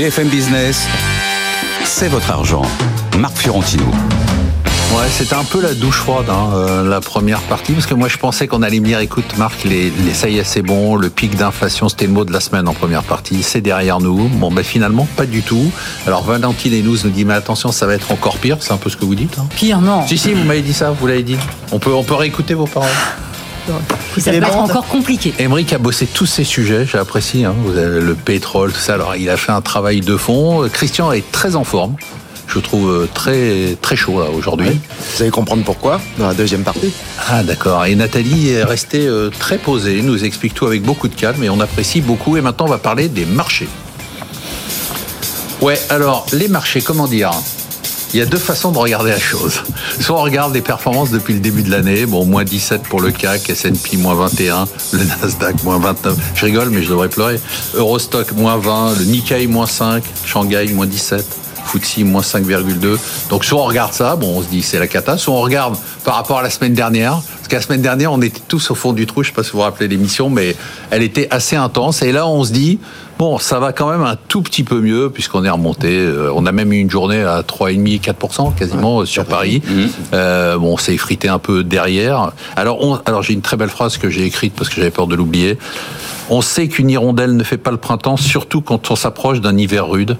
BFM Business, c'est votre argent. Marc Fiorentino. Ouais, c'était un peu la douche froide, la première partie, parce que moi je pensais qu'on allait me dire, écoute Marc, ça y est, c'est bon, le pic d'inflation, c'était le mot de la semaine en première partie, c'est derrière nous. Bon, ben finalement, pas du tout. Alors Valentine Hénouz nous dit, mais attention, ça va être encore pire, c'est un peu ce que vous dites. Pire, non. Si, vous m'avez dit ça, vous l'avez dit. On peut réécouter vos paroles. Ça va être encore compliqué. Émeric a bossé tous ces sujets, j'apprécie, vous avez le pétrole, tout ça, alors il a fait un travail de fond. Christian est très en forme. Je trouve très, très chaud là, aujourd'hui. Oui. Vous allez comprendre pourquoi dans la deuxième partie. Ah d'accord. Et Nathalie est restée très posée, nous explique tout avec beaucoup de calme et on apprécie beaucoup. Et maintenant, on va parler des marchés. Ouais, alors, les marchés, comment dire ? Il y a deux façons de regarder la chose. Soit on regarde les performances depuis le début de l'année, bon, moins 17 pour le CAC, S&P moins 21, le Nasdaq moins 29, je rigole mais je devrais pleurer, Eurostock moins 20, le Nikkei moins 5, Shanghai moins 17. FTSE moins 5,2. Donc soit on regarde ça, bon on se dit c'est la cata, soit on regarde par rapport à la semaine dernière, parce qu'à la semaine dernière on était tous au fond du trou, je ne sais pas si vous vous rappelez l'émission, mais elle était assez intense, et là on se dit, bon ça va quand même un tout petit peu mieux, puisqu'on est remonté, on a même eu une journée à 3,5-4% quasiment sur Paris, bon on s'est effrité un peu derrière, alors j'ai une très belle phrase que j'ai écrite parce que j'avais peur de l'oublier, on sait qu'une hirondelle ne fait pas le printemps, surtout quand on s'approche d'un hiver rude.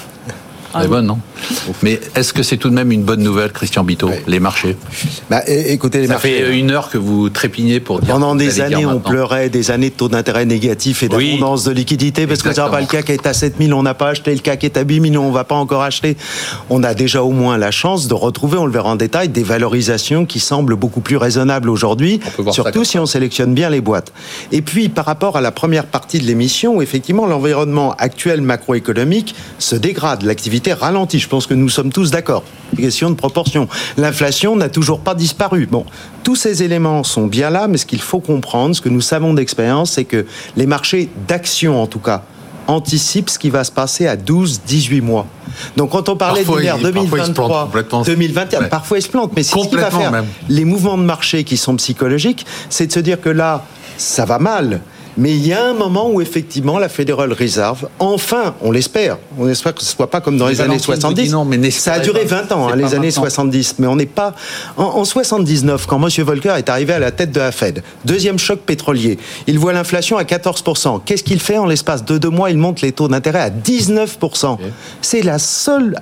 C'est bonne, non ? Mais est-ce que c'est tout de même une bonne nouvelle, Christian Bittot, les marchés ? Écoutez, les marchés. Ça fait une heure que vous trépignez pour dire. Pendant des années, on pleurait des années de taux d'intérêt négatifs et d'abondance de liquidités, parce que le CAC est à 7 000, on n'a pas acheté, le CAC est à 8 000, on ne va pas encore acheter. On a déjà au moins la chance de retrouver, on le verra en détail, des valorisations qui semblent beaucoup plus raisonnables aujourd'hui, surtout si on sélectionne bien les boîtes. Et puis, par rapport à la première partie de l'émission, où effectivement, l'environnement actuel macroéconomique se dégrade, l'activité ralentit. Je pense que nous sommes tous d'accord. Question de proportion. L'inflation n'a toujours pas disparu. Bon, tous ces éléments sont bien là, mais ce qu'il faut comprendre, ce que nous savons d'expérience, c'est que les marchés d'actions, en tout cas, anticipent ce qui va se passer à 12-18 mois. Donc quand on parlait d'hiver 2023, 2021, parfois ils se plantent, mais c'est ce qui va faire les mouvements de marché qui sont psychologiques, c'est de se dire que là, ça va mal. Mais il y a un moment où, effectivement, la Federal Reserve, enfin, on l'espère que ce ne soit pas comme dans les années 70. Non, mais ça a duré 20 ans, les années 70. Mais on n'est pas... En 79, quand M. Volcker est arrivé à la tête de la Fed, deuxième choc pétrolier, il voit l'inflation à 14%. Qu'est-ce qu'il fait en l'espace de 2 mois ? Il monte les taux d'intérêt à 19%. Okay. C'est la seule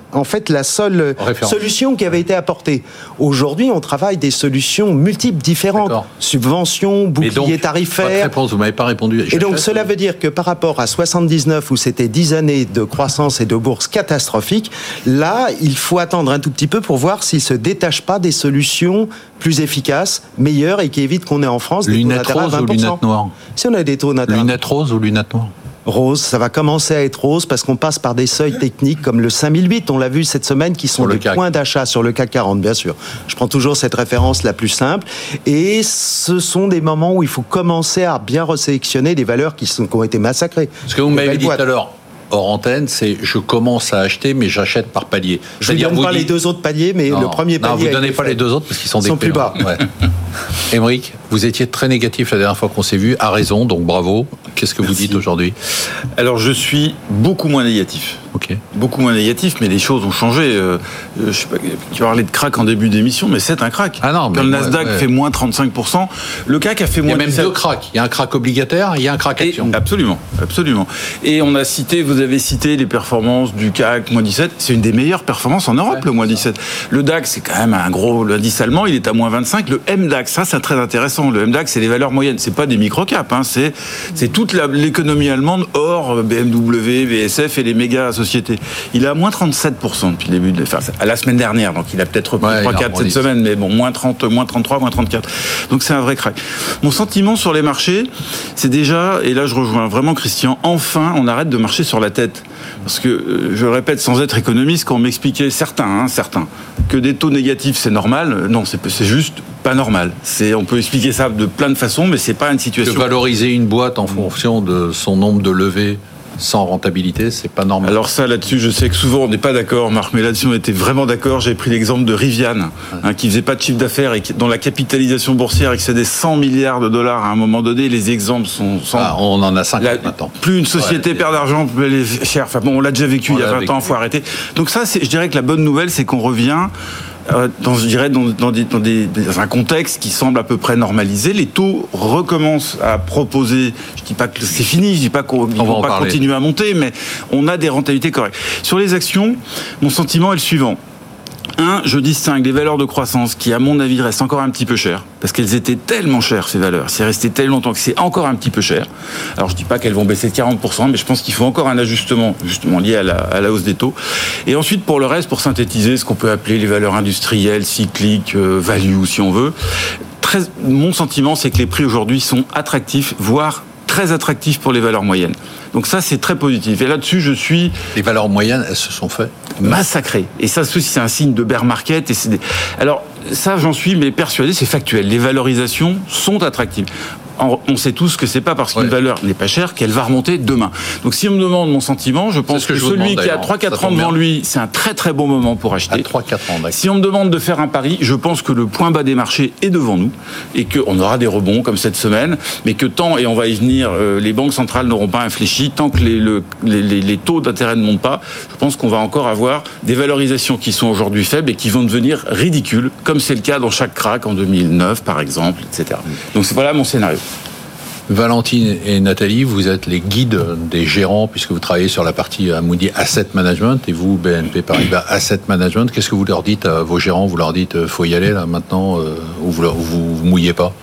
solution qui avait été apportée. Aujourd'hui, on travaille des solutions multiples, différentes. D'accord. Subventions, boucliers tarifaires... Pas de réponse, vous m'avez pas répondu. Et donc cela veut dire que par rapport à 79 où c'était 10 années de croissance et de bourse catastrophique, là il faut attendre un tout petit peu pour voir s'il se détache pas des solutions plus efficaces, meilleures et qui évitent qu'on ait en France des taux d'intérêt à 20%. Lunettes roses ou lunettes noires ? Si on a des taux d'intérêt. Lunettes roses ou lunettes noires ? Rose, ça va commencer à être rose parce qu'on passe par des seuils techniques comme le 5008, on l'a vu cette semaine, qui sont des points d'achat sur le CAC 40, bien sûr. Je prends toujours cette référence la plus simple. Et ce sont des moments où il faut commencer à bien resélectionner des valeurs qui ont été massacrées. Ce que vous m'avez dit tout à l'heure, hors antenne, c'est je commence à acheter, mais j'achète par palier. Je ne donne pas les deux autres paliers, mais le premier palier... Non, vous ne donnez pas les deux autres parce qu'ils sont plus bas. Ouais. Émeric, vous étiez très négatif la dernière fois qu'on s'est vu, à raison, donc bravo. Qu'est-ce que vous dites aujourd'hui ? Alors je suis beaucoup moins négatif. Okay. Beaucoup moins négatif, mais les choses ont changé. Je sais pas, tu parlais de crack en début d'émission, mais c'est un crack. Ah non, quand le Nasdaq fait moins 35%, le CAC a fait moins 17%. Il y a même deux cracks. Il y a un crack obligataire et il y a un crack action. Absolument, absolument. Et on a cité, vous avez cité les performances du CAC, moins 17. C'est une des meilleures performances en Europe, le moins 17. Le DAX, c'est quand même un gros indice allemand, il est à moins 25. Le MDAX, ça c'est très intéressant. Le MDAX, c'est les valeurs moyennes. C'est pas des micro-caps, c'est toute l'économie allemande hors BMW, VSF et les méga sociétés. Il est à moins 37% depuis le début de à la semaine dernière, donc il a peut-être repris 3-4 cette semaine, mais bon, moins 30, moins 33, moins 34. Donc c'est un vrai crack. Mon sentiment sur les marchés, c'est déjà, et là je rejoins vraiment Christian, enfin on arrête de marcher sur la tête. Parce que, je le répète, sans être économiste, quand on m'expliquait certains, que des taux négatifs c'est normal, non, c'est juste pas normal. On peut expliquer ça de plein de façons, mais c'est pas une situation... De valoriser une boîte en fonction de son nombre de levées sans rentabilité, c'est pas normal. Alors ça, là-dessus, je sais que souvent on n'est pas d'accord, Marc, mais là-dessus on était vraiment d'accord. J'ai pris l'exemple de Rivian, qui faisait pas de chiffre d'affaires et dont la capitalisation boursière excédait 100 milliards de dollars à un moment donné. Les exemples sont... on en a 50 maintenant. Plus une société perd d'argent, plus elle est chère. Enfin bon, on l'a déjà vécu il y a 20 ans, il faut arrêter. Donc ça, je dirais que la bonne nouvelle, c'est qu'on revient... dans un contexte qui semble à peu près normalisé. Les taux recommencent à proposer, je dis pas que c'est fini, je dis pas qu'on ne va pas continuer à monter, mais on a des rentabilités correctes. Sur les actions, mon sentiment est le suivant. Je distingue les valeurs de croissance qui, à mon avis, restent encore un petit peu chères, parce qu'elles étaient tellement chères, ces valeurs. C'est resté tellement longtemps que c'est encore un petit peu cher. Alors, je dis pas qu'elles vont baisser de 40%, mais je pense qu'il faut encore un ajustement, justement, lié à la hausse des taux. Et ensuite, pour le reste, pour synthétiser ce qu'on peut appeler les valeurs industrielles, cycliques, value, si on veut, mon sentiment, c'est que les prix aujourd'hui sont attractifs, voire très attractifs pour les valeurs moyennes. Donc ça, c'est très positif. Et là-dessus, Les valeurs moyennes, elles se sont fait massacrées. Et ça, c'est un signe de bear market. Alors, ça, j'en suis mais persuadé, c'est factuel. Les valorisations sont attractives. On sait tous que c'est pas parce qu'une valeur n'est pas chère qu'elle va remonter demain. Donc si on me demande mon sentiment, je pense que celui qui a 3-4 ans devant lui, c'est un très très bon moment pour acheter. 3-4 ans, d'accord. Si on me demande de faire un pari, je pense que le point bas des marchés est devant nous et qu'on aura des rebonds comme cette semaine, mais que tant, et on va y venir, les banques centrales n'auront pas infléchi, tant que les taux d'intérêt ne montent pas, je pense qu'on va encore avoir des valorisations qui sont aujourd'hui faibles et qui vont devenir ridicules, comme c'est le cas dans chaque crack en 2009 par exemple, etc. Donc voilà mon scénario. Valentine et Nathalie, vous êtes les guides des gérants puisque vous travaillez sur la partie Amundi Asset Management et vous, BNP Paribas Asset Management. Qu'est-ce que vous leur dites à vos gérants? Vous leur dites faut y aller là maintenant ou vous mouillez pas?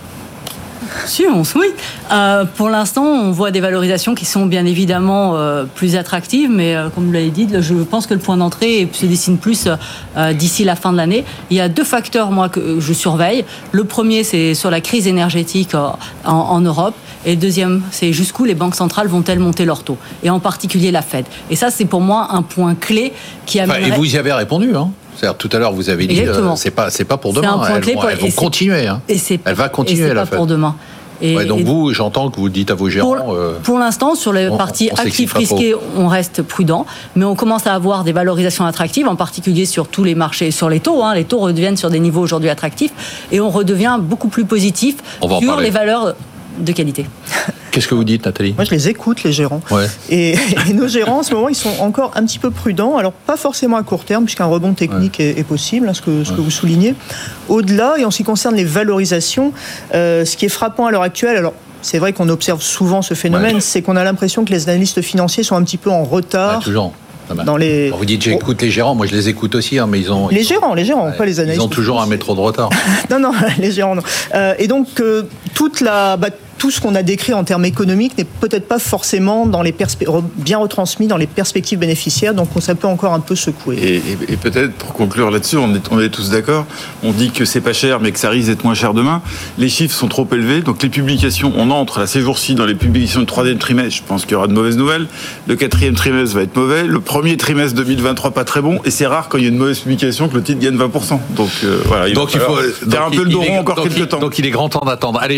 Si, on se mouille. Pour l'instant, on voit des valorisations qui sont bien évidemment plus attractives, mais comme vous l'avez dit, je pense que le point d'entrée se dessine plus d'ici la fin de l'année. Il y a 2 facteurs, moi, que je surveille. Le premier, c'est sur la crise énergétique en Europe. Et le deuxième, c'est jusqu'où les banques centrales vont-elles monter leurs taux, et en particulier la Fed. Et ça, c'est pour moi un point clé qui amènerait... Et vous y avez répondu, hein? C'est-à-dire, tout à l'heure, vous avez dit c'est pas pour demain. Elles vont continuer. Hein. Elle va continuer, la Fed. C'est pas pour demain. Donc vous, j'entends que vous dites à vos gérants... Pour l'instant, sur les parties actifs risqués, on reste prudent, mais on commence à avoir des valorisations attractives, en particulier sur tous les marchés, sur les taux. Les taux redeviennent sur des niveaux aujourd'hui attractifs, et on redevient beaucoup plus positif sur les valeurs de qualité. Qu'est-ce que vous dites, Nathalie? Moi, je les écoute, les gérants. Ouais. Et nos gérants, en ce moment, ils sont encore un petit peu prudents. Alors, pas forcément à court terme, puisqu'un rebond technique est possible, ce que vous soulignez. Au-delà, et en ce qui concerne les valorisations, ce qui est frappant à l'heure actuelle, alors, c'est vrai qu'on observe souvent ce phénomène, c'est qu'on a l'impression que les analystes financiers sont un petit peu en retard. Toujours. Vous dites j'écoute les gérants, moi je les écoute aussi, mais ils ont... Les gérants, pas les analystes. Ils ont toujours un métro de retard. non, les gérants, non. Et donc, tout ce qu'on a décrit en termes économiques n'est peut-être pas forcément bien retransmis dans les perspectives bénéficiaires, donc ça peut encore un peu secouer. Et peut-être, pour conclure là-dessus, on est tous d'accord, on dit que c'est pas cher, mais que ça risque d'être moins cher demain. Les chiffres sont trop élevés, donc les publications, on entre là, ces jours-ci dans les publications de 3e trimestre, je pense qu'il y aura de mauvaises nouvelles. Le 4e trimestre va être mauvais, le 1er trimestre 2023 pas très bon, et c'est rare quand il y a une mauvaise publication que le titre gagne 20%. Donc voilà, il faut faire un peu le dos rond encore quelques temps. Donc il est grand temps d'attendre. Allez,